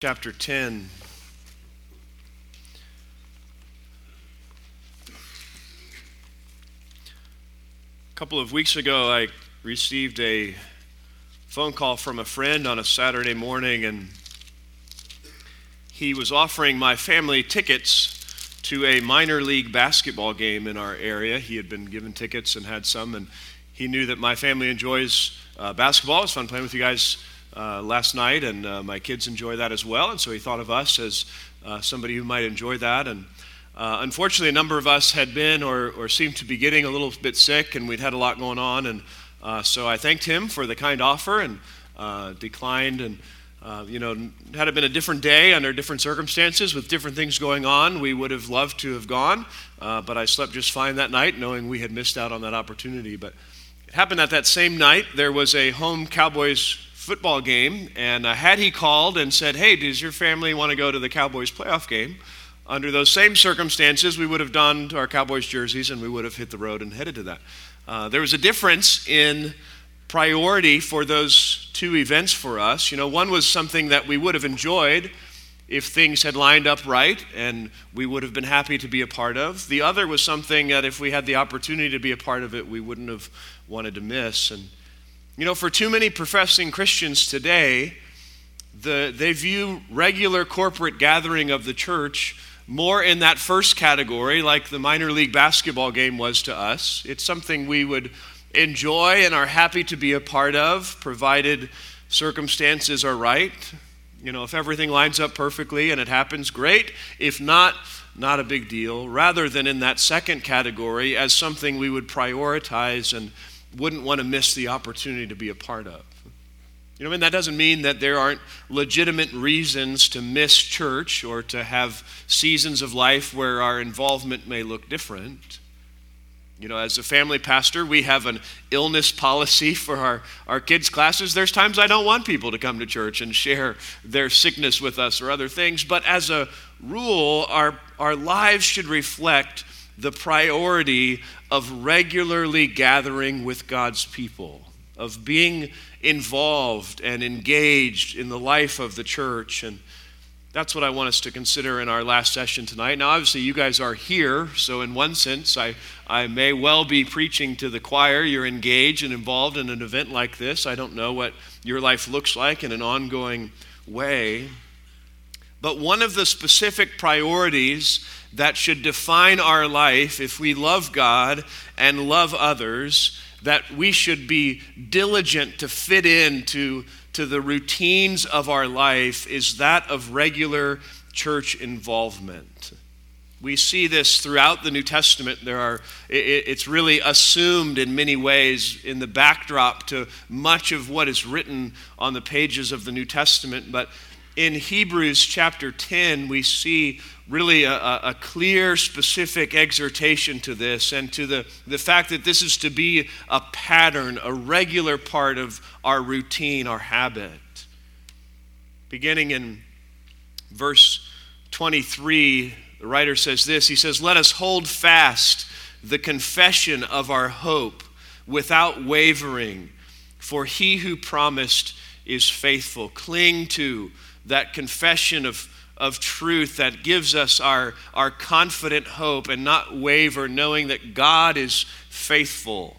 Chapter 10. A couple of weeks ago, I received a phone call from a friend on a Saturday morning, and he was offering my family tickets to a minor league basketball game in our area. He had been given tickets and had some, and he knew that my family enjoys basketball. It was fun playing with you guys last night, and my kids enjoy that as well, and so he thought of us as somebody who might enjoy that. And unfortunately, a number of us had been or seemed to be getting a little bit sick, and we'd had a lot going on, and so I thanked him for the kind offer and declined. And had it been a different day under different circumstances with different things going on, we would have loved to have gone, but I slept just fine that night knowing we had missed out on that opportunity. But it happened that same night there was a home Cowboys football game, and had he called and said, "Hey, does your family want to go to the Cowboys playoff game?" Under those same circumstances, we would have donned our Cowboys jerseys and we would have hit the road and headed to that. There was a difference in priority for those two events for us. One was something that we would have enjoyed if things had lined up right and we would have been happy to be a part of. The other was something that if we had the opportunity to be a part of it, we wouldn't have wanted to miss. And for too many professing Christians today, they view regular corporate gathering of the church more in that first category, like the minor league basketball game was to us. It's something we would enjoy and are happy to be a part of, provided circumstances are right. If everything lines up perfectly and it happens, great. If not, not a big deal. Rather than in that second category as something we would prioritize and wouldn't want to miss the opportunity to be a part of. And that doesn't mean that there aren't legitimate reasons to miss church or to have seasons of life where our involvement may look different. As a family pastor, we have an illness policy for our kids' classes. There's times I don't want people to come to church and share their sickness with us or other things, but as a rule, our lives should reflect the priority of regularly gathering with God's people, of being involved and engaged in the life of the church. And that's what I want us to consider in our last session tonight. Now, obviously, you guys are here, so in one sense, I may well be preaching to the choir. You're engaged and involved in an event like this. I don't know what your life looks like in an ongoing way. But one of the specific priorities that should define our life, if we love God and love others, that we should be diligent to fit into the routines of our life, is that of regular church involvement. We see this throughout the New Testament. It's really assumed in many ways in the backdrop to much of what is written on the pages of the New Testament. But in Hebrews chapter 10, we see really a clear, specific exhortation to this and to the fact that this is to be a pattern, a regular part of our routine, our habit. Beginning in verse 23, the writer says this. He says, "Let us hold fast the confession of our hope without wavering, for he who promised is faithful." Cling to that confession of truth that gives us our confident hope and not waver, knowing that God is faithful.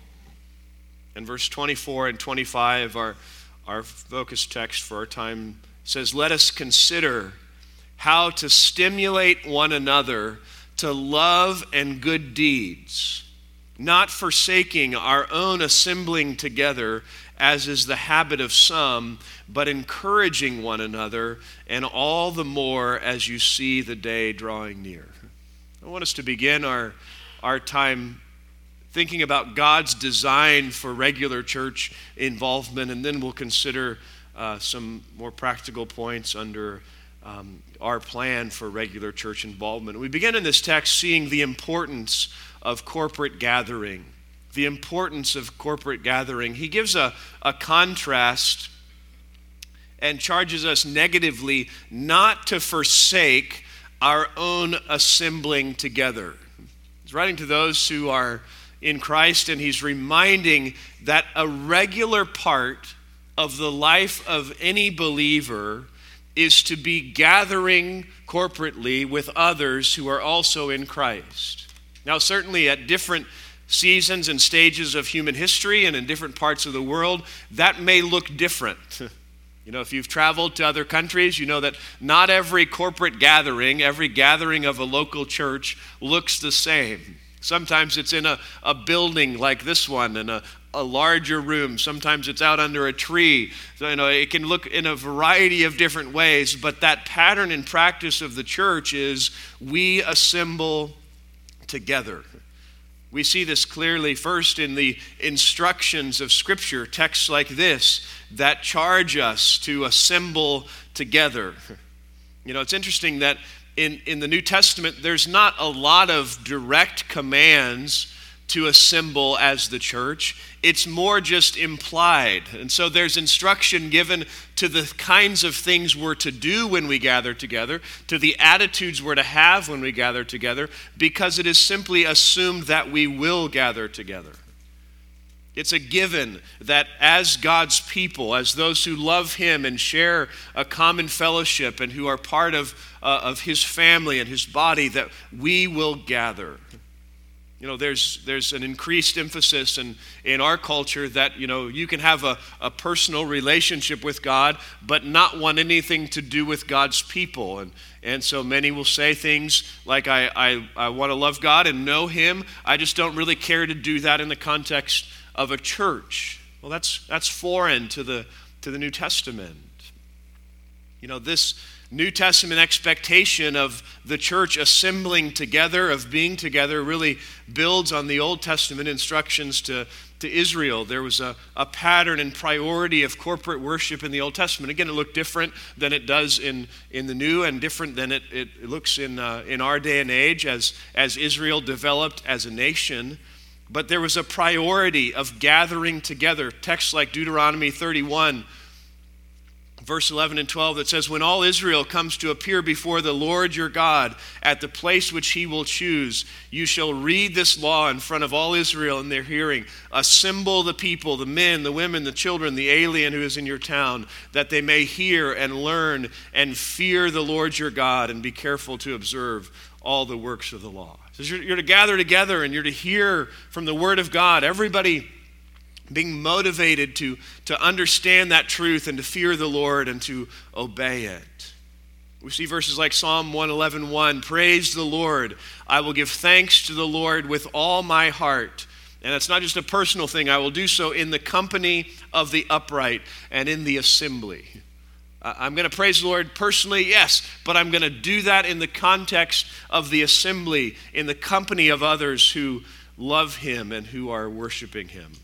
And verse 24 and 25, our focus text for our time, says, "Let us consider how to stimulate one another to love and good deeds, not forsaking our own assembling together, as is the habit of some, but encouraging one another, and all the more as you see the day drawing near." I want us to begin our time thinking about God's design for regular church involvement, and then we'll consider some more practical points under our plan for regular church involvement. We begin in this text seeing the importance of corporate gathering. The importance of corporate gathering. He gives a contrast and charges us negatively not to forsake our own assembling together. He's writing to those who are in Christ, and he's reminding that a regular part of the life of any believer is to be gathering corporately with others who are also in Christ. Now, certainly at different seasons and stages of human history and in different parts of the world, that may look different. If you've traveled to other countries, you know that not every corporate gathering, every gathering of a local church looks the same. Sometimes it's in a building like this one, in a larger room. Sometimes it's out under a tree. So, it can look in a variety of different ways, but that pattern and practice of the church is we assemble together. We see this clearly first in the instructions of Scripture, texts like this that charge us to assemble together. It's interesting that in the New Testament, there's not a lot of direct commands to assemble as the church. It's more just implied. And so there's instruction given to the kinds of things we're to do when we gather together, to the attitudes we're to have when we gather together, because it is simply assumed that we will gather together. It's a given that as God's people, as those who love Him and share a common fellowship and who are part of His family and His body, that we will gather. There's an increased emphasis in our culture that, you can have a personal relationship with God, but not want anything to do with God's people. And so many will say things like, I want to love God and know Him. I just don't really care to do that in the context of a church. Well, that's foreign to the New Testament. This New Testament expectation of the church assembling together, of being together, really builds on the Old Testament instructions to Israel. There was a pattern and priority of corporate worship in the Old Testament. Again, it looked different than it does in the New, and different than it looks in our day and age as Israel developed as a nation. But there was a priority of gathering together. Texts like Deuteronomy 31, verse 11 and 12, that says, when all Israel comes to appear before the Lord your God at the place which He will choose, you shall read this law in front of all Israel in their hearing. Assemble the people, the men, the women, the children, the alien who is in your town, that they may hear and learn and fear the Lord your God and be careful to observe all the works of the law. So you're to gather together and you're to hear from the Word of God. Everybody being motivated to understand that truth and to fear the Lord and to obey it. We see verses like Psalm 111:1, praise the Lord. I will give thanks to the Lord with all my heart. And it's not just a personal thing. I will do so in the company of the upright and in the assembly. I'm going to praise the Lord personally, yes, but I'm going to do that in the context of the assembly, in the company of others who love Him and who are worshiping Him.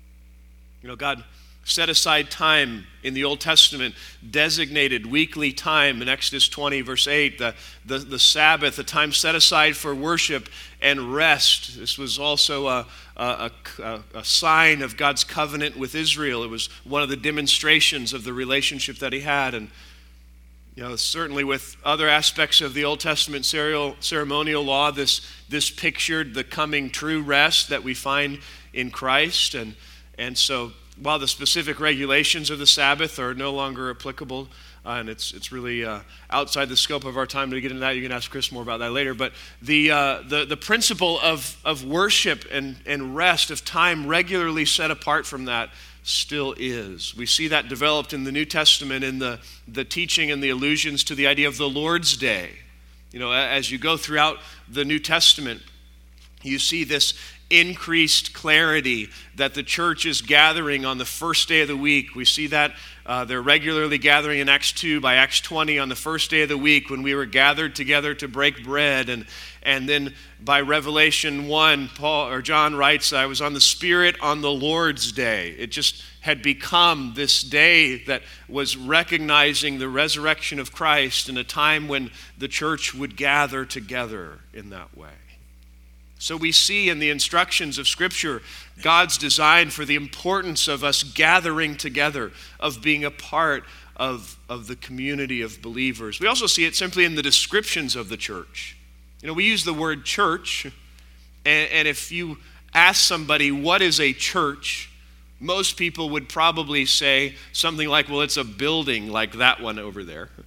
God set aside time in the Old Testament, designated weekly time in Exodus 20, verse 8, the Sabbath, the time set aside for worship and rest. This was also a sign of God's covenant with Israel. It was one of the demonstrations of the relationship that He had. And certainly with other aspects of the Old Testament ceremonial law, this pictured the coming true rest that we find in Christ. And so while the specific regulations of the Sabbath are no longer applicable, and it's really outside the scope of our time to get into that, you can ask Chris more about that later, but the principle of worship and rest, of time regularly set apart from that, still is. We see that developed in the New Testament in the teaching and the allusions to the idea of the Lord's Day. As you go throughout the New Testament, you see this increased clarity that the church is gathering on the first day of the week. We see that they're regularly gathering in Acts 2, by Acts 20 on the first day of the week when we were gathered together to break bread. And then by Revelation 1, John writes, I was on the Spirit on the Lord's Day. It just had become this day that was recognizing the resurrection of Christ in a time when the church would gather together in that way. So we see in the instructions of Scripture God's design for the importance of us gathering together, of being a part of the community of believers. We also see it simply in the descriptions of the church. We use the word church, and if you ask somebody what is a church, most people would probably say something like, well, it's a building like that one over there.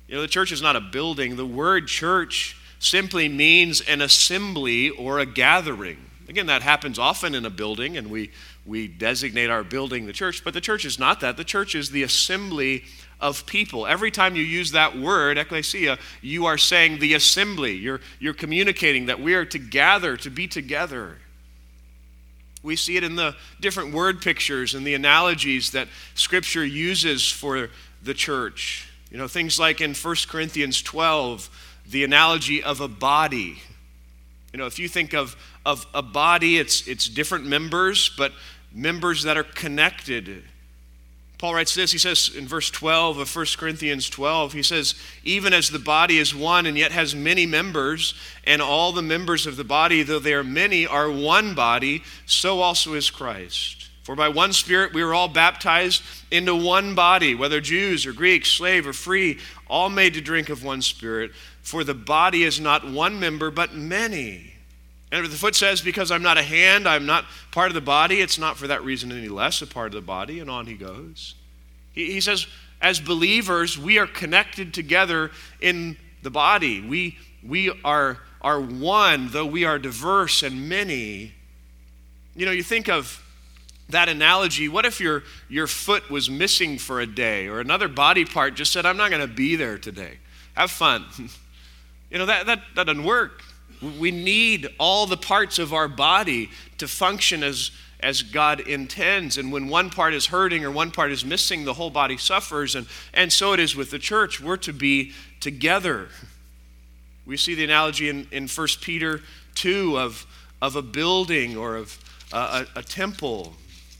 The church is not a building. The word church simply means an assembly or a gathering. Again, that happens often in a building, and we designate our building the church, but the church is not that. The church is the assembly of people. Every time you use that word, ecclesia, you are saying the assembly. You're communicating that we are to gather, to be together. We see it in the different word pictures and the analogies that Scripture uses for the church. Things like in 1 Corinthians 12, the analogy of a body. If you think of a body, it's different members, but members that are connected. Paul writes this, he says in verse 12 of 1 Corinthians 12, he says, even as the body is one and yet has many members, and all the members of the body, though they are many, are one body, so also is Christ. For by one Spirit we were all baptized into one body, whether Jews or Greeks, slave or free, all made to drink of one Spirit. For the body is not one member, but many. And if the foot says, because I'm not a hand, I'm not part of the body, it's not for that reason any less a part of the body, and on he goes. He says, as believers, we are connected together in the body. We are one, though we are diverse and many. You think of that analogy. What if your foot was missing for a day, or another body part just said, I'm not going to be there today. Have fun. That doesn't work. We need all the parts of our body to function as God intends. And when one part is hurting or one part is missing, the whole body suffers. And so it is with the church. We're to be together. We see the analogy in 1 Peter 2 of a building or of a temple,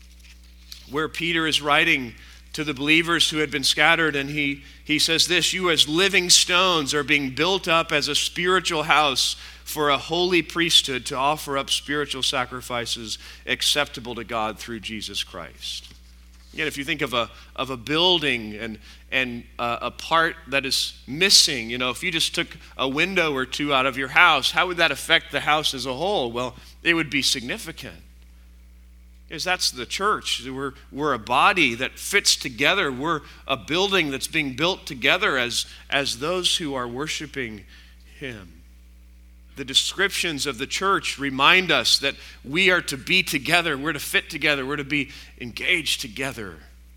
where Peter is writing to the believers who had been scattered, and he says this, you as living stones are being built up as a spiritual house for a holy priesthood to offer up spiritual sacrifices acceptable to God through Jesus Christ. Again, if you think of a building and a part that is missing, if you just took a window or two out of your house, how would that affect the house as a whole? Well, it would be significant. Because that's the church. We're a body that fits together. We're a building that's being built together as those who are worshiping Him. The descriptions of the church remind us that we are to be together. We're to fit together. We're to be engaged together.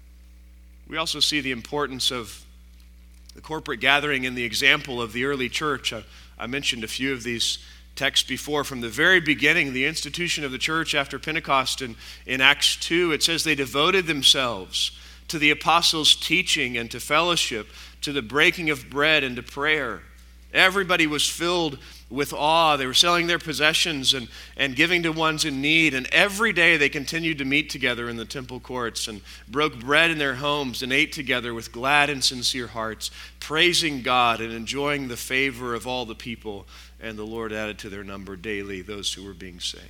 We also see the importance of the corporate gathering in the example of the early church. I mentioned a few of these texts before. From the very beginning, the institution of the church after Pentecost in Acts 2, it says they devoted themselves to the apostles' teaching and to fellowship, to the breaking of bread and to prayer. Everybody was filled with awe. They were selling their possessions and giving to ones in need. And every day they continued to meet together in the temple courts and broke bread in their homes and ate together with glad and sincere hearts, praising God and enjoying the favor of all the people. And the Lord added to their number daily those who were being saved.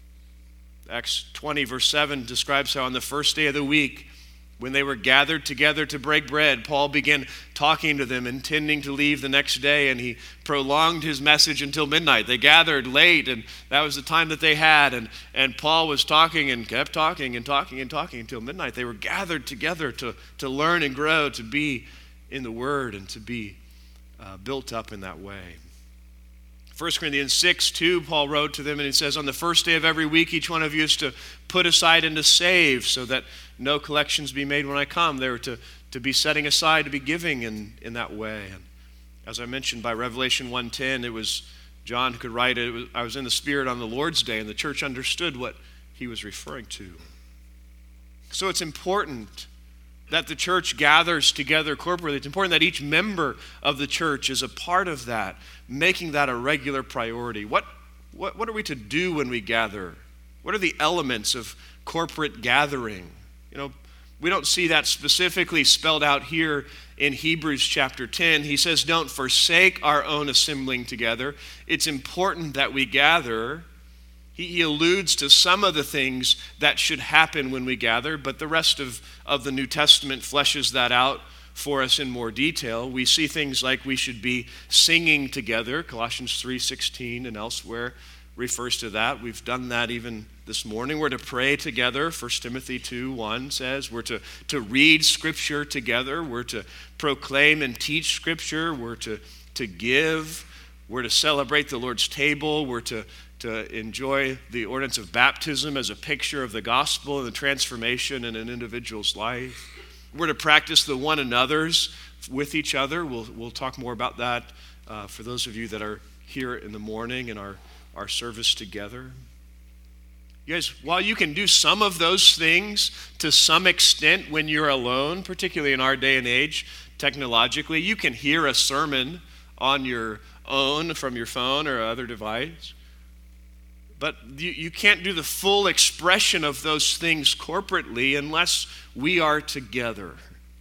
Acts 20 verse 7 describes how on the first day of the week, when they were gathered together to break bread, Paul began talking to them, intending to leave the next day, and he prolonged his message until midnight. They gathered late, and that was the time that they had, and Paul was talking and kept talking and talking and talking until midnight. They were gathered together to learn and grow, to be in the Word, and to be built up in that way. 1 Corinthians 6:2, Paul wrote to them, and he says, on the first day of every week, each one of you is to put aside and to save, so that no collections be made when I come. They were to be setting aside, to be giving in that way. And as I mentioned, by Revelation 1:10, it was John who could write it. I was in the Spirit on the Lord's day, and the church understood what he was referring to. So it's important that the church gathers together corporately. It's important that each member of the church is a part of that, making that a regular priority. What are we to do when we gather? What are the elements of corporate gathering? We don't see that specifically spelled out here in Hebrews chapter 10. He says, don't forsake our own assembling together. It's important that we gather. He alludes to some of the things that should happen when we gather, but the rest of the New Testament fleshes that out for us in more detail. We see things like we should be singing together, Colossians 3:16 and elsewhere. refers to that. We've done that even this morning. We're to pray together. 1 Timothy 2:1 says we're to read Scripture together. We're to proclaim and teach Scripture. We're to give. We're to celebrate the Lord's table. We're to enjoy the ordinance of baptism as a picture of the gospel and the transformation in an individual's life. We're to practice the one another's with each other. We'll talk more about that for those of you that are here in the morning in our service together. You guys, while you can do some of those things to some extent when you're alone, particularly in our day and age, technologically, you can hear a sermon on your own from your phone or other device. But you can't do the full expression of those things corporately unless we are together.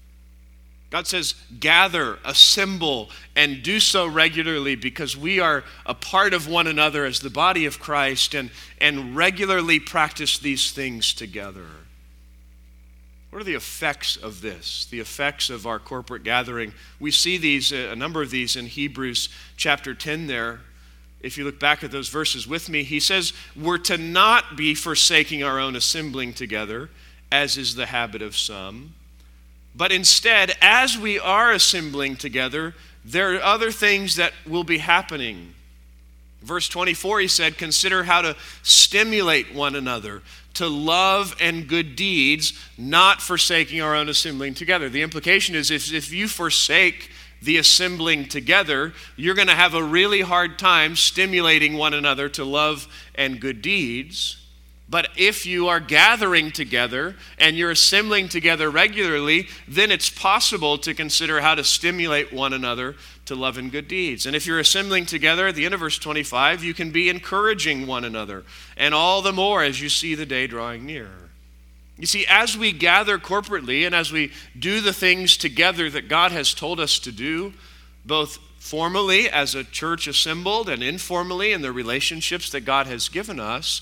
God says, gather, assemble, and do so regularly because we are a part of one another as the body of Christ and regularly practice these things together. What are the effects of this? The effects of our corporate gathering. We see these, a number of these in Hebrews chapter 10 there. If you look back at those verses with me, he says, we're to not be forsaking our own assembling together, as is the habit of some. But instead, as we are assembling together, there are other things that will be happening. Verse 24, he said, consider how to stimulate one another to love and good deeds, not forsaking our own assembling together. The implication is if you forsake the assembling together, you're going to have a really hard time stimulating one another to love and good deeds. But if you are gathering together and you're assembling together regularly, then it's possible to consider how to stimulate one another to love and good deeds. And if you're assembling together, at the end of verse 25, you can be encouraging one another, and all the more as you see the day drawing near. You see, as we gather corporately and as we do the things together that God has told us to do, both formally as a church assembled and informally in the relationships that God has given us,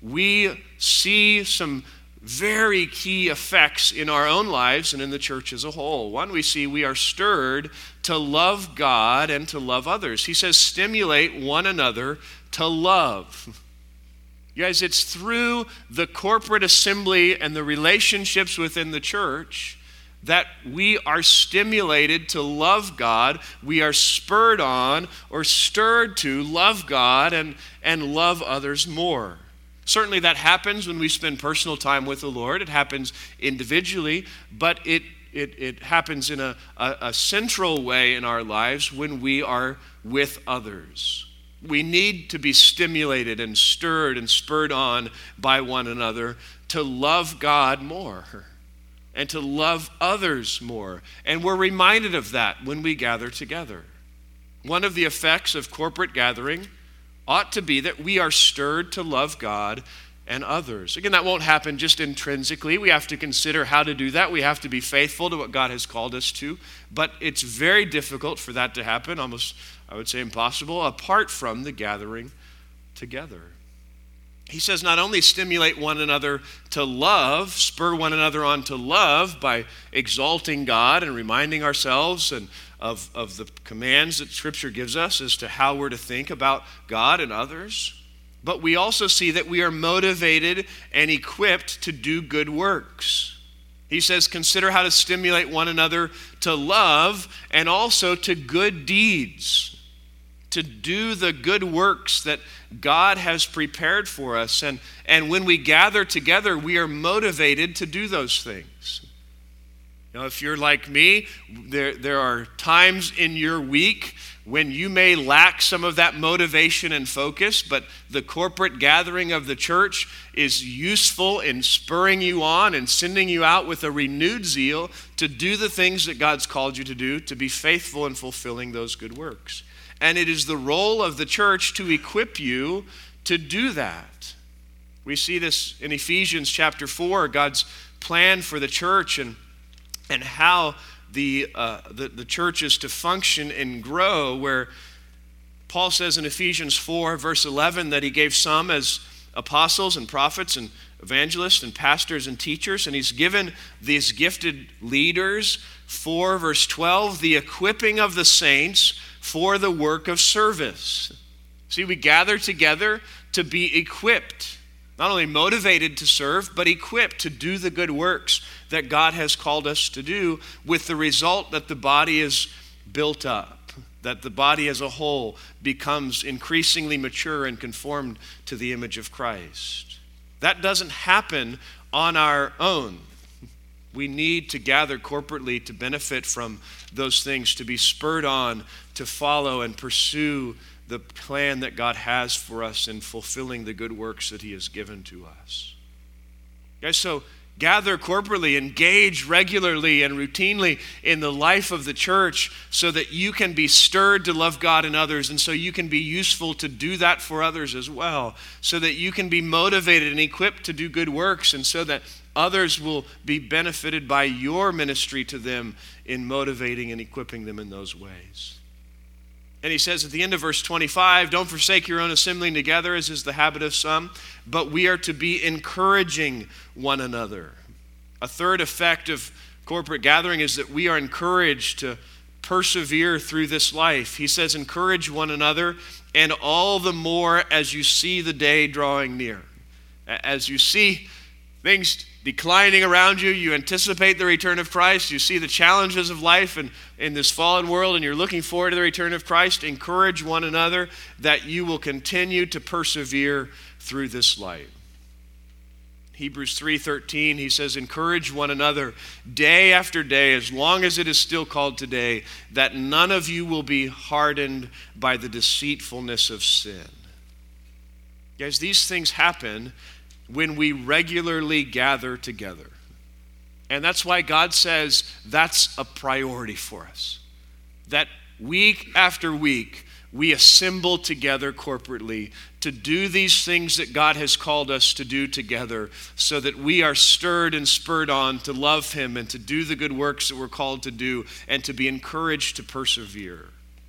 we see some very key effects in our own lives and in the church as a whole. One, we see we are stirred to love God and to love others. He says, stimulate one another to love. You guys, it's through the corporate assembly and the relationships within the church that we are stimulated to love God. We are spurred on or stirred to love God and love others more. Certainly that happens when we spend personal time with the Lord. It happens individually, but it happens in a central way in our lives when we are with others. We need to be stimulated and stirred and spurred on by one another to love God more and to love others more. And we're reminded of that when we gather together. One of the effects of corporate gathering ought to be that we are stirred to love God and others. Again, that won't happen just intrinsically. We have to consider how to do that. We have to be faithful to what God has called us to. But it's very difficult for that to happen, almost, I would say impossible, apart from the gathering together. He says not only stimulate one another to love, spur one another on to love by exalting God and reminding ourselves and of the commands that Scripture gives us as to how we're to think about God and others, but we also see that we are motivated and equipped to do good works. He says, consider how to stimulate one another to love and also to good deeds, to do the good works that God has prepared for us. And when we gather together, we are motivated to do those things. Now, if you're like me, there are times in your week when you may lack some of that motivation and focus, but the corporate gathering of the church is useful in spurring you on and sending you out with a renewed zeal to do the things that God's called you to do, to be faithful in fulfilling those good works. And it is the role of the church to equip you to do that. We see this in Ephesians chapter 4, God's plan for the church and how the church is to function and grow, where Paul says in Ephesians 4, verse 11, that he gave some as apostles and prophets and evangelists and pastors and teachers, and he's given these gifted leaders for, verse 12, the equipping of the saints for the work of service. See, we gather together to be equipped, not only motivated to serve, but equipped to do the good works that God has called us to do, with the result that the body is built up, that the body as a whole becomes increasingly mature and conformed to the image of Christ. That doesn't happen on our own. We need to gather corporately to benefit from those things, to be spurred on to follow and pursue the plan that God has for us in fulfilling the good works that he has given to us. Guys, so gather corporately, engage regularly and routinely in the life of the church so that you can be stirred to love God and others, and so you can be useful to do that for others as well, so that you can be motivated and equipped to do good works, and so that others will be benefited by your ministry to them in motivating and equipping them in those ways. And he says at the end of verse 25, don't forsake your own assembling together, as is the habit of some, but we are to be encouraging one another. A third effect of corporate gathering is that we are encouraged to persevere through this life. He says, encourage one another, and all the more as you see the day drawing near. As you see things declining around you, you anticipate the return of Christ, you see the challenges of life and in this fallen world, and you're looking forward to the return of Christ, encourage one another that you will continue to persevere through this life. Hebrews 3:13, he says, encourage one another day after day, as long as it is still called today, that none of you will be hardened by the deceitfulness of sin. Guys, these things happen when we regularly gather together. And that's why God says that's a priority for us. That week after week, we assemble together corporately to do these things that God has called us to do together, so that we are stirred and spurred on to love him and to do the good works that we're called to do, and to be encouraged to persevere.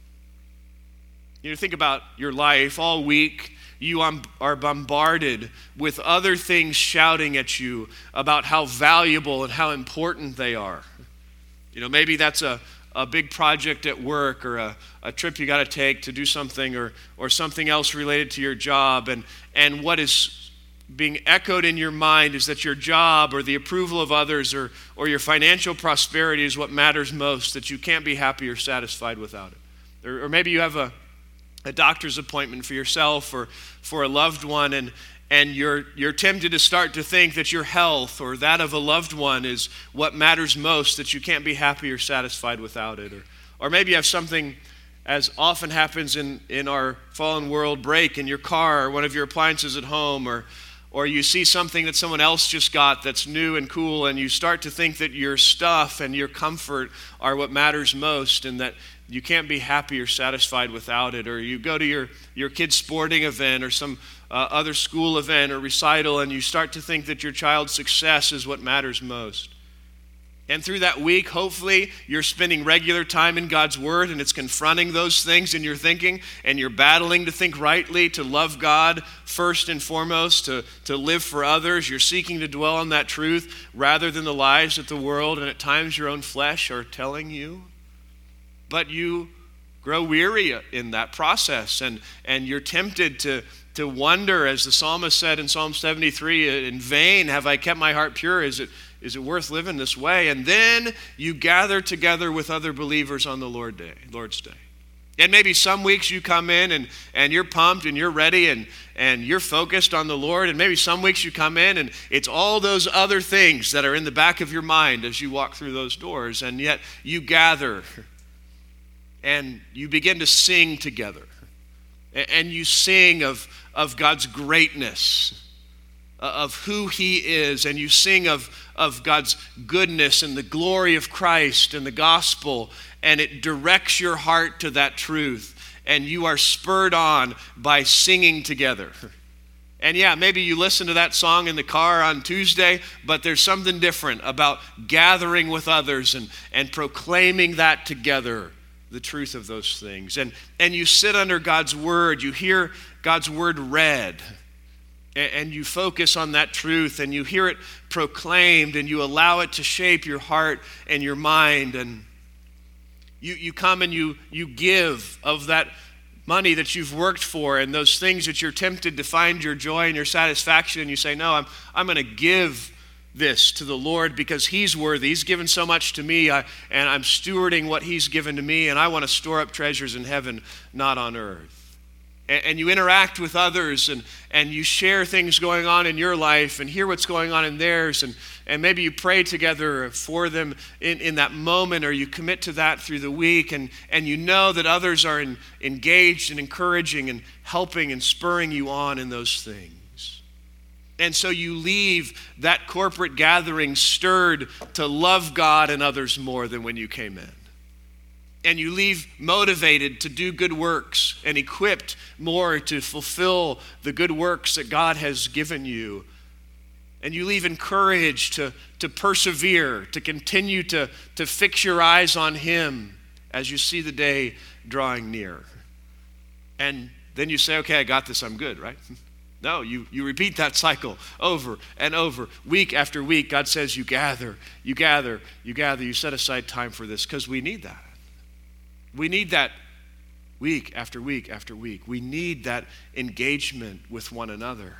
You know, think about your life. All week, you are bombarded with other things shouting at you about how valuable and how important they are. You know, maybe that's a big project at work, or a trip you got to take to do something, or something else related to your job. And what is being echoed in your mind is that your job or the approval of others or your financial prosperity is what matters most, that you can't be happy or satisfied without it. Or maybe you have a doctor's appointment for yourself or for a loved one, and you're tempted to start to think that your health or that of a loved one is what matters most, that you can't be happy or satisfied without it. Or maybe you have something, as often happens in our fallen world, break in your car or one of your appliances at home, or you see something that someone else just got that's new and cool, and you start to think that your stuff and your comfort are what matters most, and that you can't be happy or satisfied without it. Or you go to your kid's sporting event or some other school event or recital, and you start to think that your child's success is what matters most. And through that week, hopefully, you're spending regular time in God's Word, and it's confronting those things in your thinking, and you're battling to think rightly, to love God first and foremost, to live for others. You're seeking to dwell on that truth rather than the lies that the world and at times your own flesh are telling you. But you grow weary in that process, and you're tempted to wonder, as the psalmist said in Psalm 73, in vain have I kept my heart pure. Is it worth living this way? And then you gather together with other believers on the Lord's Day. And maybe some weeks you come in and you're pumped and you're ready and you're focused on the Lord. And maybe some weeks you come in and it's all those other things that are in the back of your mind as you walk through those doors. And yet you gather and you begin to sing together. And you sing of God's greatness, of who he is. And you sing of God's goodness and the glory of Christ and the gospel. And it directs your heart to that truth. And you are spurred on by singing together. And yeah, maybe you listen to that song in the car on Tuesday, but there's something different about gathering with others and proclaiming that together, the truth of those things. And you sit under God's word, you hear God's word read, and you focus on that truth, and you hear it proclaimed, and you allow it to shape your heart and your mind, and you come and you give of that money that you've worked for and those things that you're tempted to find your joy and your satisfaction, and you say, no, I'm going to give this to the Lord because he's worthy. He's given so much to me, and I'm stewarding what he's given to me, and I want to store up treasures in heaven, not on earth. And you interact with others, and you share things going on in your life and hear what's going on in theirs, and maybe you pray together for them in that moment, or you commit to that through the week, and you know that others are engaged and encouraging and helping and spurring you on in those things. And so you leave that corporate gathering stirred to love God and others more than when you came in. And you leave motivated to do good works and equipped more to fulfill the good works that God has given you. And you leave encouraged to persevere, to continue to fix your eyes on him as you see the day drawing near. And then you say, okay, I got this, I'm good, right? No, you repeat that cycle over and over, week after week. God says you gather, you set aside time for this because we need that. We need that week after week after week. We need that engagement with one another.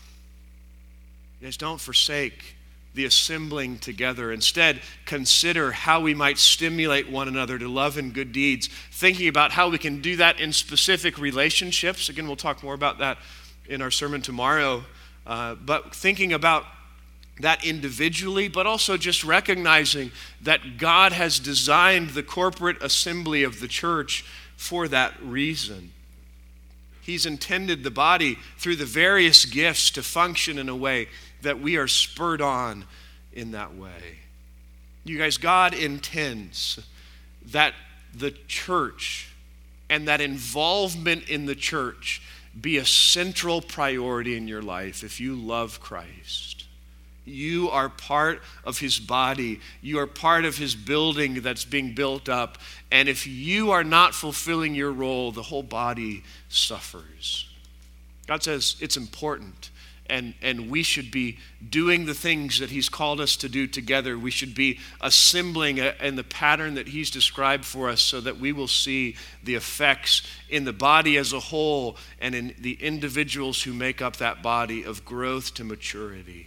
Guys, don't forsake the assembling together. Instead, consider how we might stimulate one another to love and good deeds, thinking about how we can do that in specific relationships. Again, we'll talk more about that in our sermon tomorrow. But thinking about that individually, but also just recognizing that God has designed the corporate assembly of the church for that reason. He's intended the body through the various gifts to function in a way that we are spurred on in that way. You guys, God intends that the church and that involvement in the church be a central priority in your life if you love Christ. You are part of his body. You are part of his building that's being built up. And if you are not fulfilling your role, the whole body suffers. God says it's important. And we should be doing the things that he's called us to do together. We should be assembling in the pattern that he's described for us so that we will see the effects in the body as a whole and in the individuals who make up that body of growth to maturity.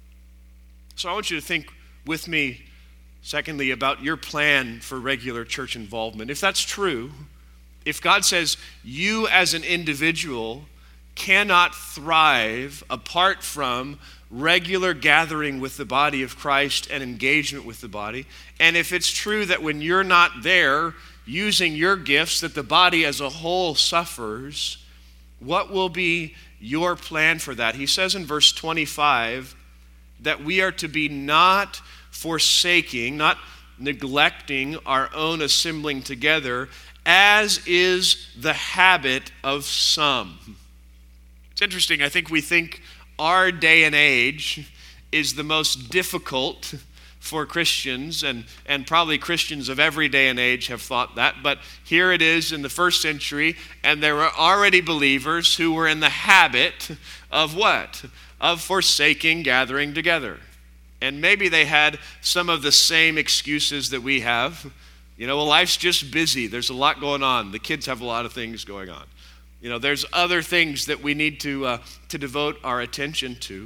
So I want you to think with me, secondly, about your plan for regular church involvement. If that's true, if God says you as an individual cannot thrive apart from regular gathering with the body of Christ and engagement with the body, and if it's true that when you're not there using your gifts that the body as a whole suffers, what will be your plan for that? He says in verse 25 that we are to be not forsaking, not neglecting our own assembling together, as is the habit of some. It's interesting. I think we think our day and age is the most difficult for Christians, and probably Christians of every day and age have thought that. But here it is in the first century, and there were already believers who were in the habit of what? Of forsaking gathering together. And maybe they had some of the same excuses that we have. Well, life's just busy. There's a lot going on. The kids have a lot of things going on. There's other things that we need to devote our attention to.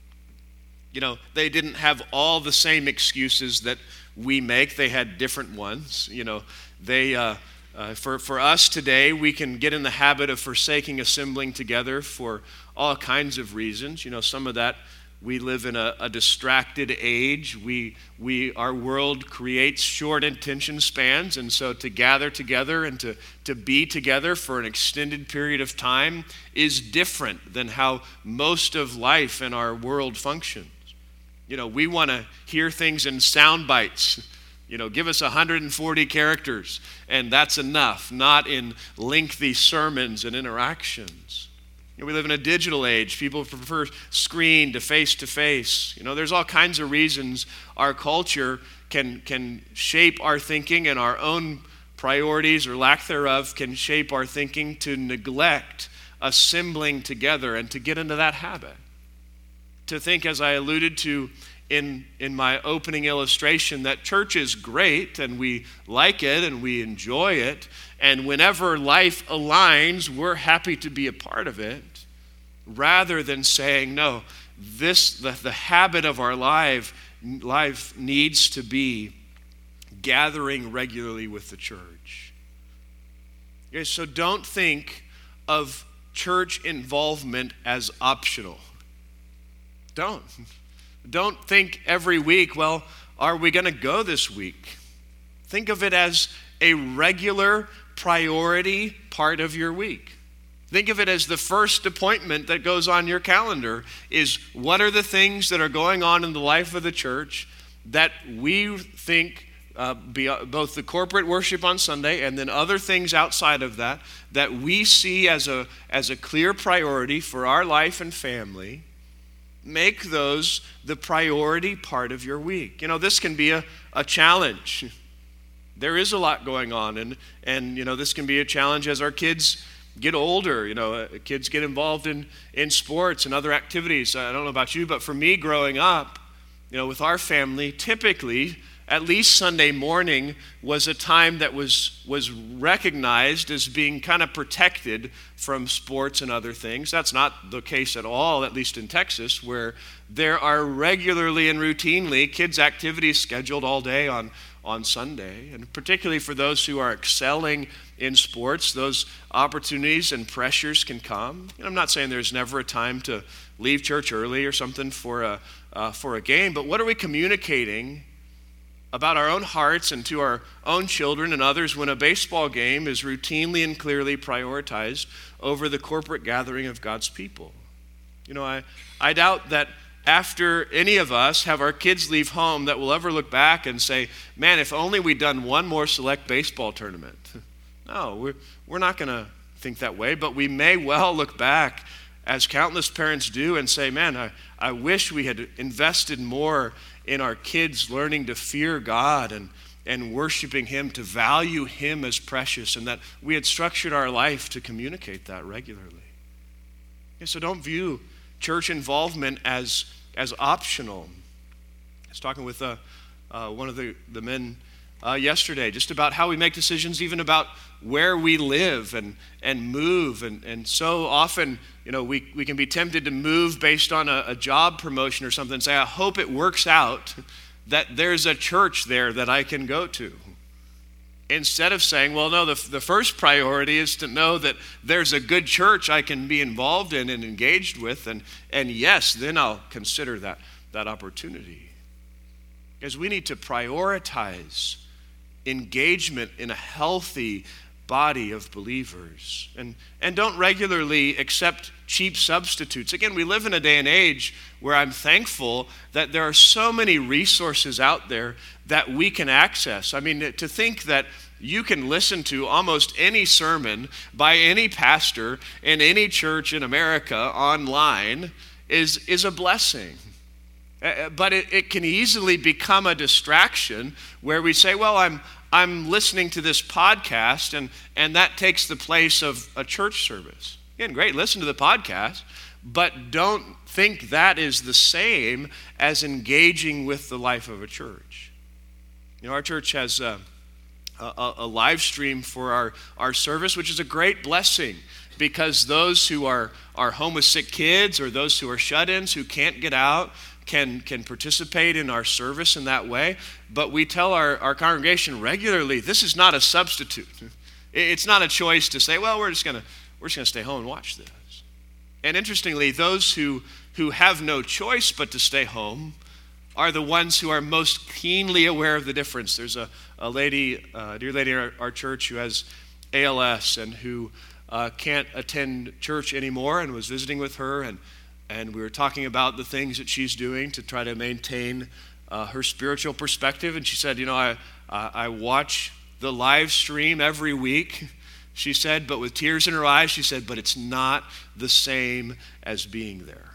They didn't have all the same excuses that we make. They had different ones. For us today, we can get in the habit of forsaking assembling together for all kinds of reasons. Some of that, we live in a distracted age. Our world creates short attention spans, and so to gather together and to be together for an extended period of time is different than how most of life in our world functions. We want to hear things in sound bites. Give us 140 characters, and that's enough, not in lengthy sermons and interactions. We live in a digital age. People prefer screen to face-to-face. There's all kinds of reasons our culture can shape our thinking, and our own priorities or lack thereof can shape our thinking to neglect assembling together and to get into that habit. To think, as I alluded to in my opening illustration that church is great and we like it and we enjoy it. And whenever life aligns, we're happy to be a part of it. Rather than saying, no, the habit of our life needs to be gathering regularly with the church. Okay, so don't think of church involvement as optional. Don't think every week, well, are we going to go this week? Think of it as a regular priority part of your week. Think of it as the first appointment that goes on your calendar is what are the things that are going on in the life of the church that we think both the corporate worship on Sunday and then other things outside of that we see as a clear priority for our life and family. Make those the priority part of your week. This can be a challenge. There is a lot going on, and this can be a challenge as our kids get older. Kids get involved in sports and other activities. I don't know about you, but for me growing up, with our family, typically, at least Sunday morning was a time that was recognized as being kind of protected from sports and other things. That's not the case at all, at least in Texas, where there are regularly and routinely kids' activities scheduled all day on Sunday. And particularly for those who are excelling in sports, those opportunities and pressures can come. I'm not saying there's never a time to leave church early or something for a game, but what are we communicating about our own hearts and to our own children and others when a baseball game is routinely and clearly prioritized over the corporate gathering of God's people? I doubt that after any of us have our kids leave home that we'll ever look back and say, man, if only we'd done one more select baseball tournament. No, we're not going to think that way, but we may well look back, as countless parents do, and say, man, I wish we had invested more in our kids learning to fear God and worshiping Him, to value Him as precious, and that we had structured our life to communicate that regularly. Okay, so don't view church involvement as optional. I was talking with one of the men yesterday just about how we make decisions even about where we live and move. And so often, we can be tempted to move based on a job promotion or something and say, I hope it works out that there's a church there that I can go to. Instead of saying, well, no, the first priority is to know that there's a good church I can be involved in and engaged with, and yes, then I'll consider that opportunity. Because we need to prioritize engagement in a healthy body of believers, and don't regularly accept cheap substitutes. Again, we live in a day and age where I'm thankful that there are so many resources out there that we can access. I mean, to think that you can listen to almost any sermon by any pastor in any church in America online is a blessing. But it can easily become a distraction where we say, well, I'm listening to this podcast, and that takes the place of a church service. Again, great, listen to the podcast, but don't think that is the same as engaging with the life of a church. Our church has a live stream for our service, which is a great blessing, because those who are home with sick kids or those who are shut-ins who can't get out can participate in our service in that way. But we tell our congregation regularly, this is not a substitute. It's not a choice to say, well, we're just gonna stay home and watch this. And interestingly, those who have no choice but to stay home are the ones who are most keenly aware of the difference. There's a lady, dear lady in our church who has ALS and who can't attend church anymore, and was visiting with her, and we were talking about the things that she's doing to try to maintain her spiritual perspective. And she said, I watch the live stream every week, she said, but with tears in her eyes, she said, but it's not the same as being there.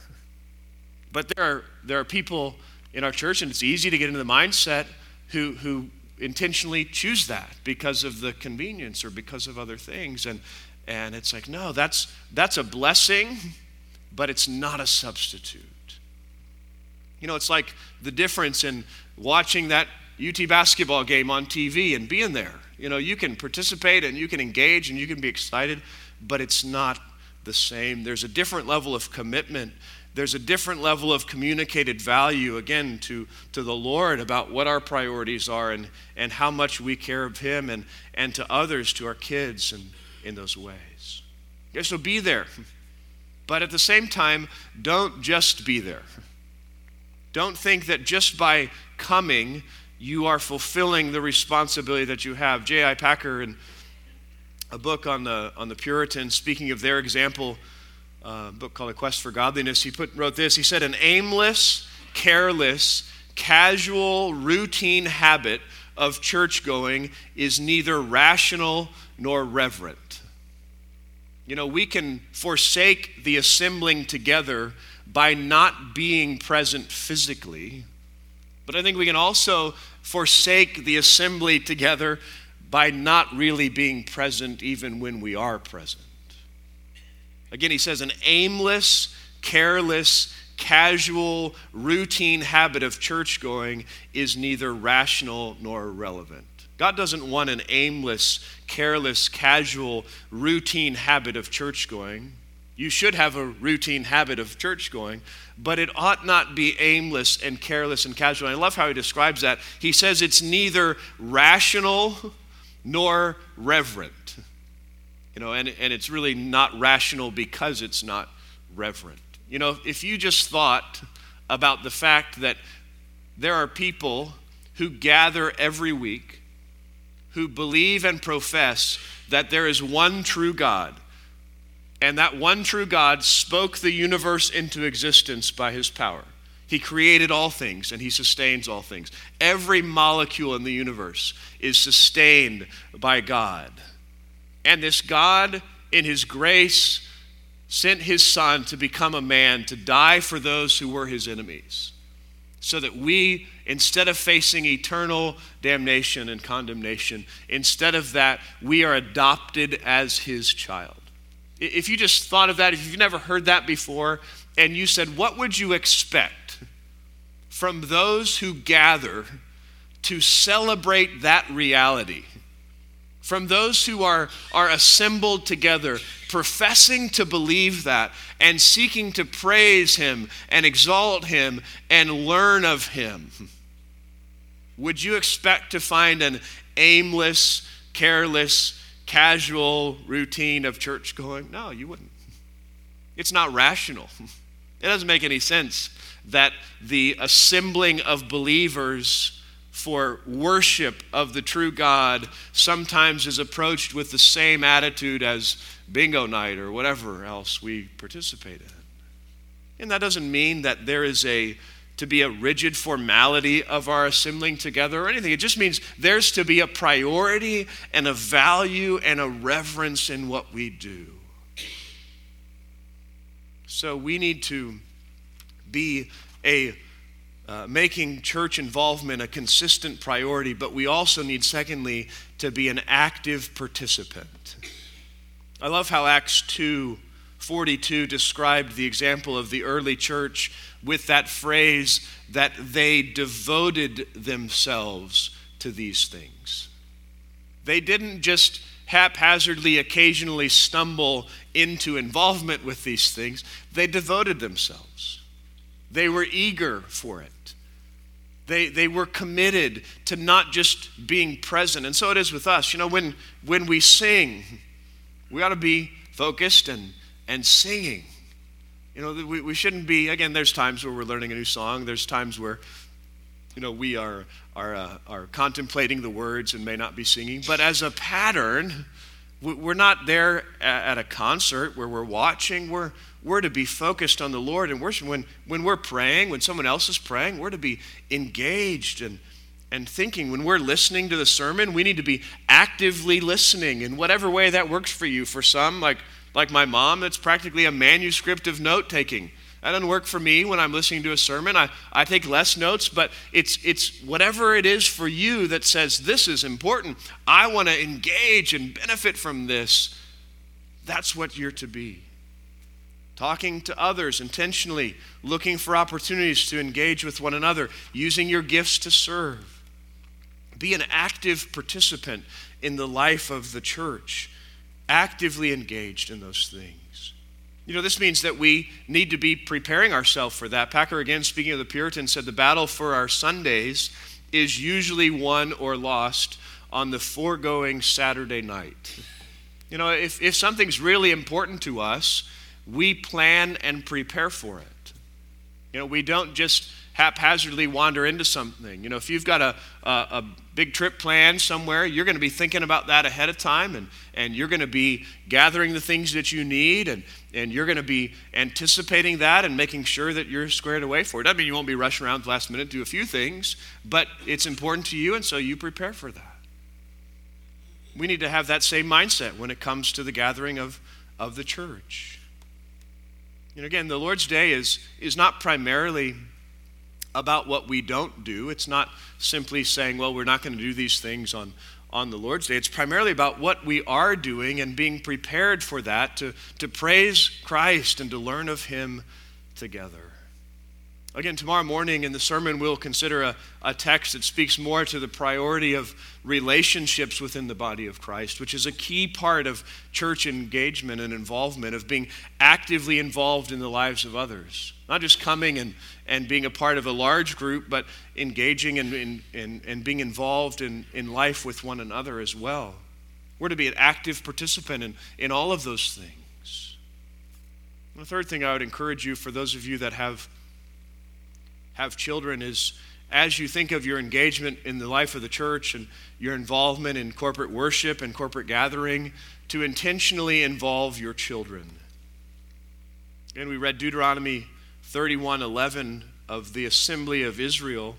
But there are people in our church, and it's easy to get into the mindset, who intentionally choose that because of the convenience or because of other things. And it's like, no, that's a blessing, but it's not a substitute. It's like the difference in watching that UT basketball game on TV and being there. You can participate and you can engage and you can be excited, but it's not the same. There's a different level of commitment. There's a different level of communicated value, again, to the Lord about what our priorities are and how much we care of Him and to others, to our kids, and in those ways. Okay, so be there. But at the same time, don't just be there. Don't think that just by coming, you are fulfilling the responsibility that you have. J.I. Packer, in a book on the Puritans, speaking of their example, a book called A Quest for Godliness, he wrote this. He said, "An aimless, careless, casual, routine habit of church-going is neither rational nor reverent." We can forsake the assembling together by not being present physically, but I think we can also forsake the assembly together by not really being present even when we are present. Again, he says, an aimless, careless, casual, routine habit of church-going is neither rational nor relevant. God doesn't want an aimless, careless, casual, routine habit of church-going. You should have a routine habit of church-going, but it ought not be aimless and careless and casual. And I love how he describes that. He says it's neither rational nor reverent. And it's really not rational because it's not reverent. If you just thought about the fact that there are people who gather every week who believe and profess that there is one true God, and that one true God spoke the universe into existence by His power. He created all things and He sustains all things. Every molecule in the universe is sustained by God. And this God, in His grace, sent His Son to become a man, to die for those who were His enemies, so that we, instead of facing eternal damnation and condemnation, instead of that, we are adopted as His child. If you just thought of that, if you've never heard that before, and you said, what would you expect from those who gather to celebrate that reality? From those who are assembled together, professing to believe that and seeking to praise Him and exalt Him and learn of Him. Would you expect to find an aimless, careless, casual routine of church going? No, you wouldn't. It's not rational. It doesn't make any sense that the assembling of believers for worship of the true God sometimes is approached with the same attitude as bingo night or whatever else we participate in. And that doesn't mean that there is to be a rigid formality of our assembling together or anything. It just means there's to be a priority and a value and a reverence in what we do. So we need to be making church involvement a consistent priority, but we also need, secondly, to be an active participant. I love how Acts 2:42 described the example of the early church with that phrase that they devoted themselves to these things. They didn't just haphazardly occasionally stumble into involvement with these things. They devoted themselves. They were eager for it. They were committed to not just being present. And so it is with us. When we sing, we ought to be focused and singing. We shouldn't be, again, there's times where we're learning a new song. There's times where, we are contemplating the words and may not be singing. But as a pattern, we're not there at a concert where we're watching. We're to be focused on the Lord and worship. When we're praying, when someone else is praying, we're to be engaged and thinking. When we're listening to the sermon, we need to be actively listening in whatever way that works for you. For some, like my mom, it's practically a manuscript of note-taking. That doesn't work for me when I'm listening to a sermon. I take less notes, but it's whatever it is for you that says this is important. I want to engage and benefit from this. That's what you're to be. talking to others intentionally, looking for opportunities to engage with one another, using your gifts to serve. Be an active participant in the life of the church, actively engaged in those things. This means that we need to be preparing ourselves for that. Packer, again, speaking of the Puritans, said the battle for our Sundays is usually won or lost on the foregoing Saturday night. If something's really important to us, we plan and prepare for it. We don't just haphazardly wander into something. If you've got a big trip planned somewhere, you're going to be thinking about that ahead of time, and you're going to be gathering the things that you need, and you're going to be anticipating that and making sure that you're squared away for it. Doesn't mean you won't be rushing around at the last minute to do a few things, but it's important to you, and so you prepare for that. We need to have that same mindset when it comes to the gathering of the church. Again, the Lord's Day is not primarily about what we don't do. It's not simply saying, well, we're not going to do these things on the Lord's Day. It's primarily about what we are doing and being prepared for that, to praise Christ and to learn of Him together. Again, tomorrow morning in the sermon, we'll consider a text that speaks more to the priority of relationships within the body of Christ, which is a key part of church engagement and involvement, of being actively involved in the lives of others. Not just coming and being a part of a large group, but engaging and being involved in life with one another as well. We're to be an active participant in all of those things. And the third thing I would encourage you, for those of you that have children, is as you think of your engagement in the life of the church and your involvement in corporate worship and corporate gathering, to intentionally involve your children. And we read Deuteronomy 31:11 of the assembly of Israel,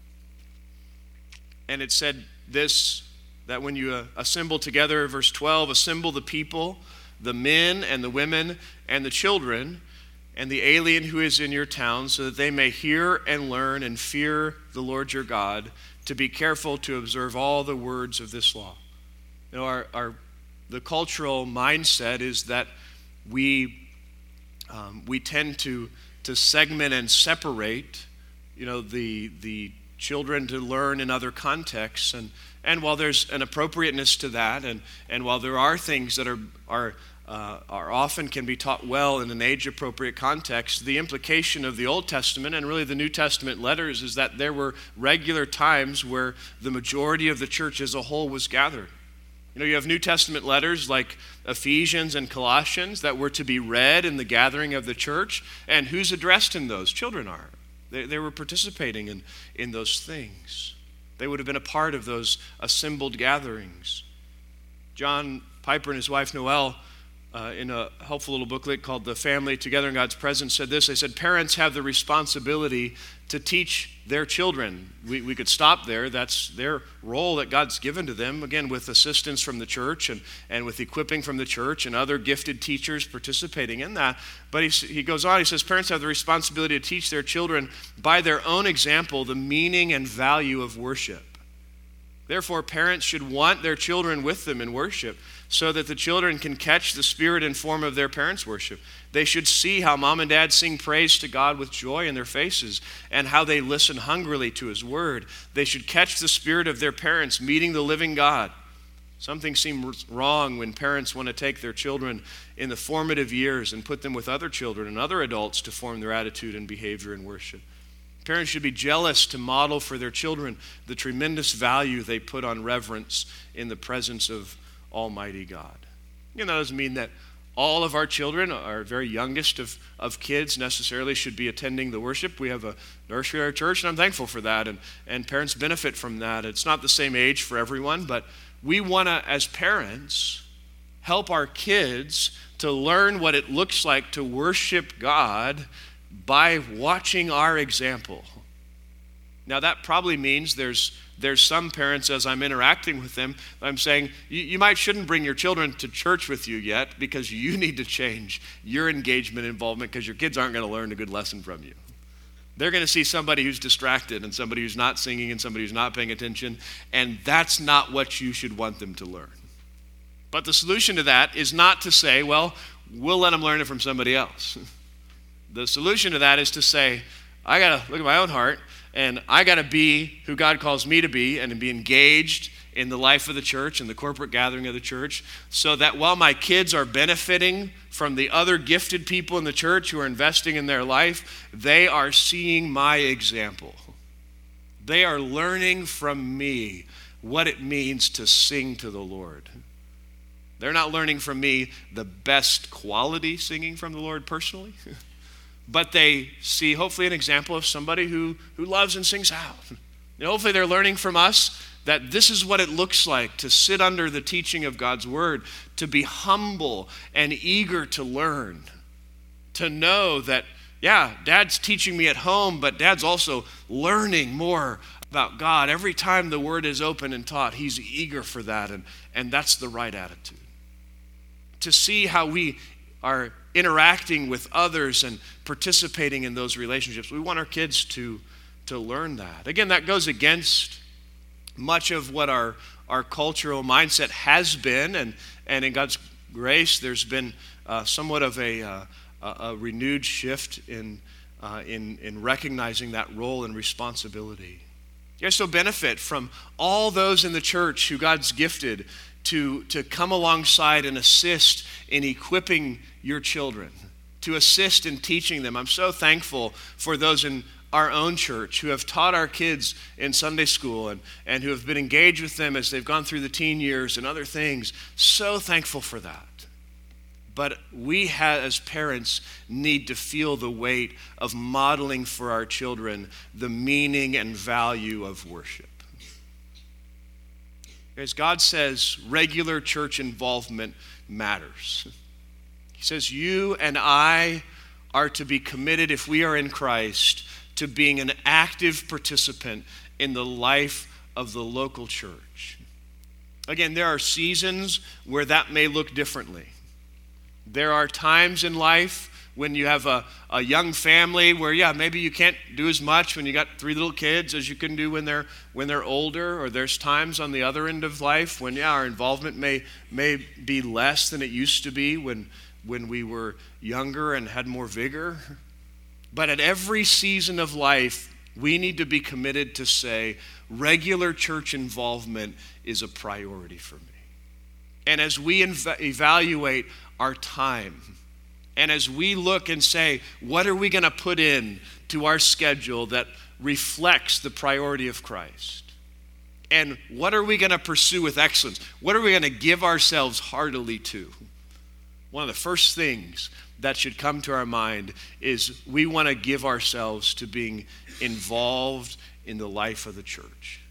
and it said this, that when you assemble together, verse 12, assemble the people, the men and the women and the children, and the alien who is in your town, so that they may hear and learn and fear the Lord your God, to be careful to observe all the words of this law. The cultural mindset is that we tend to segment and separate, the children to learn in other contexts, and while there's an appropriateness to that, and while there are things that are often can be taught well in an age-appropriate context, the implication of the Old Testament and really the New Testament letters is that there were regular times where the majority of the church as a whole was gathered. You have New Testament letters like Ephesians and Colossians that were to be read in the gathering of the church, and who's addressed in those? Children are. They were participating in those things. They would have been a part of those assembled gatherings. John Piper and his wife Noelle, in a helpful little booklet called The Family Together in God's Presence, said this. They said, parents have the responsibility to teach their children. We could stop there. That's their role that God's given to them, again, with assistance from the church and with equipping from the church and other gifted teachers participating in that. But he goes on, he says, parents have the responsibility to teach their children by their own example the meaning and value of worship. Therefore, parents should want their children with them in worship so that the children can catch the spirit and form of their parents' worship. They should see how mom and dad sing praise to God with joy in their faces and how they listen hungrily to His word. They should catch the spirit of their parents meeting the living God. Something seems wrong when parents want to take their children in the formative years and put them with other children and other adults to form their attitude and behavior in worship. Parents should be jealous to model for their children the tremendous value they put on reverence in the presence of Almighty God. That doesn't mean that all of our children, our very youngest of kids, necessarily should be attending the worship. We have a nursery at our church, and I'm thankful for that, and parents benefit from that. It's not the same age for everyone, but we want to, as parents, help our kids to learn what it looks like to worship God by watching our example. Now, that probably means there's some parents, as I'm interacting with them, I'm saying, you shouldn't bring your children to church with you yet, because you need to change your engagement and involvement, because your kids aren't going to learn a good lesson from you. They're going to see somebody who's distracted and somebody who's not singing and somebody who's not paying attention, and that's not what you should want them to learn. But the solution to that is not to say, well, we'll let them learn it from somebody else. The solution to that is to say, I got to look at my own heart, and I got to be who God calls me to be and to be engaged in the life of the church and the corporate gathering of the church, so that while my kids are benefiting from the other gifted people in the church who are investing in their life, they are seeing my example. They are learning from me what it means to sing to the Lord. They're not learning from me the best quality singing from the Lord personally, but they see hopefully an example of somebody who loves and sings out. And hopefully they're learning from us that this is what it looks like to sit under the teaching of God's word, to be humble and eager to learn, to know that, yeah, Dad's teaching me at home, but Dad's also learning more about God. Every time the word is open and taught, he's eager for that, and that's the right attitude. To see how we are interacting with others and participating in those relationships. We want our kids to learn that. Again, that goes against much of what our cultural mindset has been, and in God's grace, there's been somewhat of a renewed shift in recognizing that role and responsibility. You guys still benefit from all those in the church who God's gifted to come alongside and assist in equipping your children, to assist in teaching them. I'm so thankful for those in our own church who have taught our kids in Sunday school and who have been engaged with them as they've gone through the teen years and other things. So thankful for that. But we as parents need to feel the weight of modeling for our children the meaning and value of worship. Guys, God says regular church involvement matters. He says you and I are to be committed, if we are in Christ, to being an active participant in the life of the local church. Again, there are seasons where that may look differently. There are times in life when you have a young family where, yeah, maybe you can't do as much when you got 3 little kids as you can do when they're older, or there's times on the other end of life when, yeah, our involvement may be less than it used to be when we were younger and had more vigor. But at every season of life, we need to be committed to say, regular church involvement is a priority for me. And as we evaluate our time, and as we look and say, what are we going to put in to our schedule that reflects the priority of Christ? And what are we going to pursue with excellence? What are we going to give ourselves heartily to? One of the first things that should come to our mind is we want to give ourselves to being involved in the life of the church.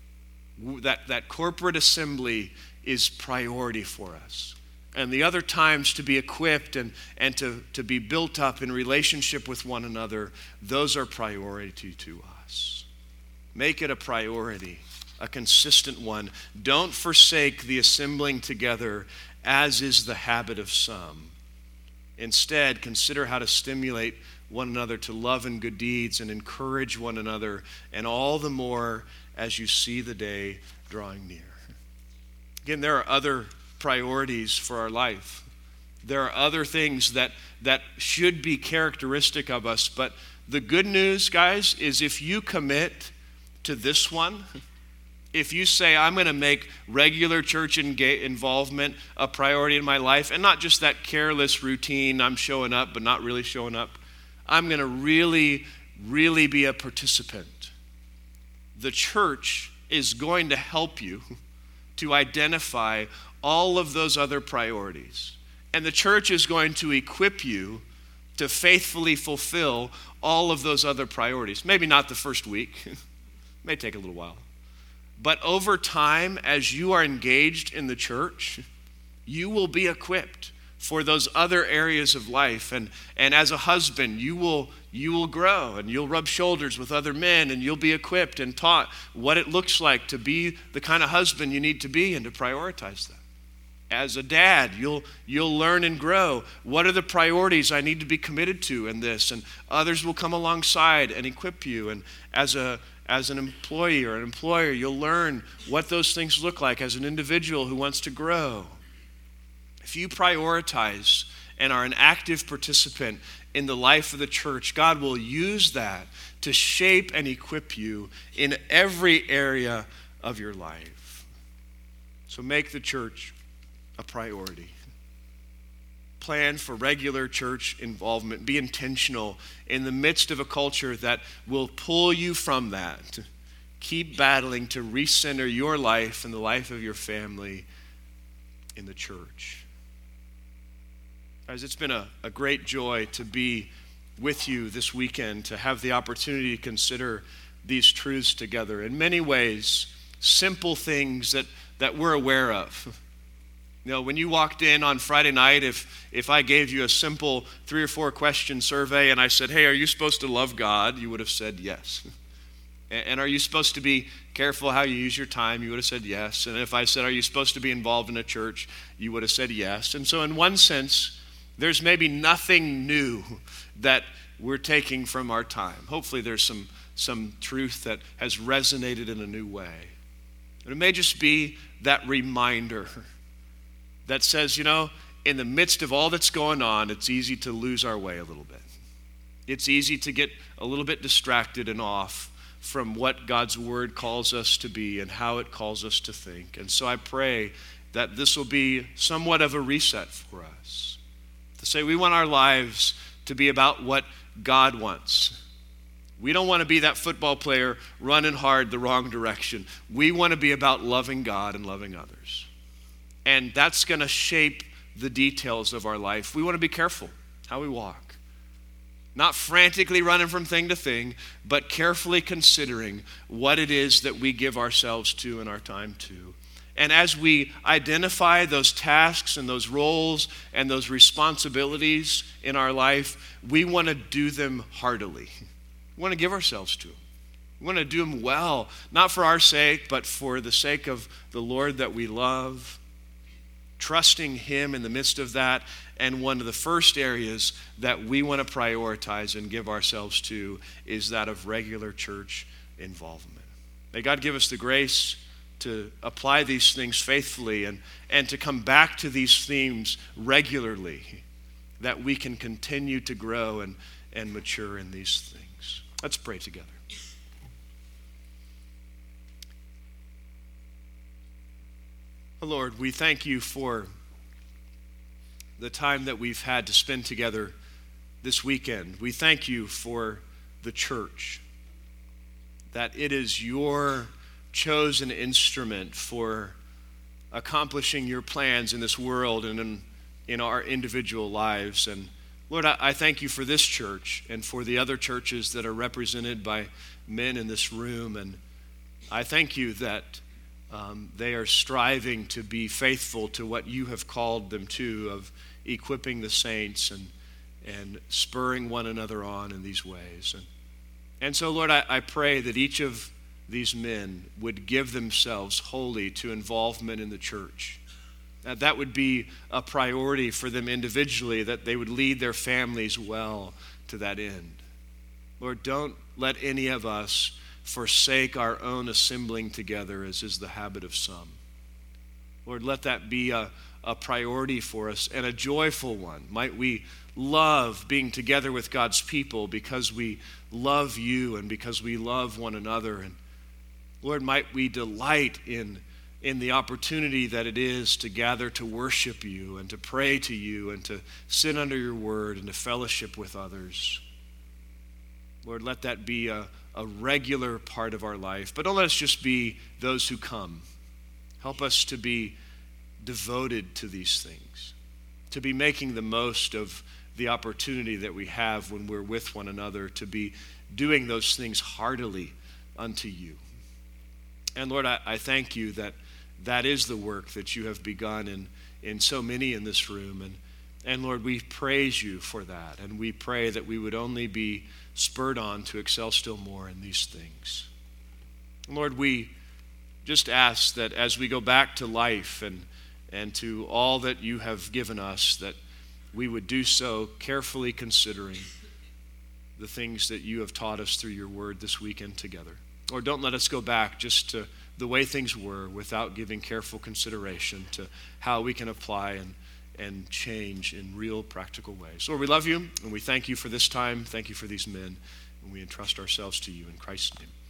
That corporate assembly is priority for us. And the other times to be equipped and to be built up in relationship with one another, those are priority to us. Make it a priority, a consistent one. Don't forsake the assembling together, as is the habit of some. Instead, consider how to stimulate one another to love and good deeds and encourage one another, and all the more as you see the day drawing near. Again, there are other priorities for our life. There are other things that should be characteristic of us, but the good news, guys, is if you commit to this one, if you say, I'm going to make regular church involvement a priority in my life, and not just that careless routine, I'm showing up but not really showing up, I'm going to really, really be a participant. The church is going to help you to identify all of those other priorities. And the church is going to equip you to faithfully fulfill all of those other priorities. Maybe not the first week. It may take a little while. But over time, as you are engaged in the church, you will be equipped for those other areas of life. And as a husband, you will grow and you'll rub shoulders with other men, and you'll be equipped and taught what it looks like to be the kind of husband you need to be and to prioritize that. As a dad, you'll learn and grow. What are the priorities I need to be committed to in this? And others will come alongside and equip you. And as an employee or an employer, you'll learn what those things look like as an individual who wants to grow. If you prioritize and are an active participant in the life of the church, God will use that to shape and equip you in every area of your life. So make the church a priority. Plan for regular church involvement. Be intentional in the midst of a culture that will pull you from that. Keep battling to recenter your life and the life of your family in the church. Guys, it's been a great joy to be with you this weekend, to have the opportunity to consider these truths together. In many ways, simple things that we're aware of. You know, when you walked in on Friday night, if I gave you a simple 3 or 4 question survey and I said, hey, are you supposed to love God? You would have said yes. And are you supposed to be careful how you use your time? You would have said yes. And if I said, are you supposed to be involved in a church? You would have said yes. And so in one sense, there's maybe nothing new that we're taking from our time. Hopefully there's some truth that has resonated in a new way. But it may just be that reminder that says, you know, in the midst of all that's going on, it's easy to lose our way a little bit. It's easy to get a little bit distracted and off from what God's word calls us to be and how it calls us to think. And so I pray that this will be somewhat of a reset for us. To say we want our lives to be about what God wants. We don't want to be that football player running hard the wrong direction. We want to be about loving God and loving others. And that's going to shape the details of our life. We want to be careful how we walk. Not frantically running from thing to thing, but carefully considering what it is that we give ourselves to and our time to. And as we identify those tasks and those roles and those responsibilities in our life, we want to do them heartily. We want to give ourselves to them. We want to do them well, not for our sake, but for the sake of the Lord that we love. Trusting Him in the midst of that. And one of the first areas that we want to prioritize and give ourselves to is that of regular church involvement. May God give us the grace to apply these things faithfully and to come back to these themes regularly, that we can continue to grow and mature in these things. Let's pray together. Lord, we thank you for the time that we've had to spend together this weekend. We thank you for the church, that it is your chosen instrument for accomplishing your plans in this world and in our individual lives. And Lord, I thank you for this church and for the other churches that are represented by men in this room. And I thank you that they are striving to be faithful to what you have called them to, of equipping the saints and spurring one another on in these ways. And so, Lord, I pray that each of these men would give themselves wholly to involvement in the church. That would be a priority for them individually, that they would lead their families well to that end. Lord, don't let any of us forsake our own assembling together, as is the habit of some. Lord, let that be a priority for us and a joyful one. Might we love being together with God's people because we love you and because we love one another. And Lord, might we delight in the opportunity that it is to gather to worship you and to pray to you and to sit under your word and to fellowship with others. Lord, let that be a regular part of our life. But don't let us just be those who come. Help us to be devoted to these things, to be making the most of the opportunity that we have when we're with one another, to be doing those things heartily unto you. And Lord, I thank you that is the work that you have begun in so many in this room. And Lord, we praise you for that. And we pray that we would only be spurred on to excel still more in these things. Lord, we just ask that as we go back to life and to all that you have given us, that we would do so carefully considering the things that you have taught us through your word this weekend together. Lord, don't let us go back just to the way things were without giving careful consideration to how we can apply and change in real practical ways. Lord, we love you, and we thank you for this time. Thank you for these men, and we entrust ourselves to you in Christ's name.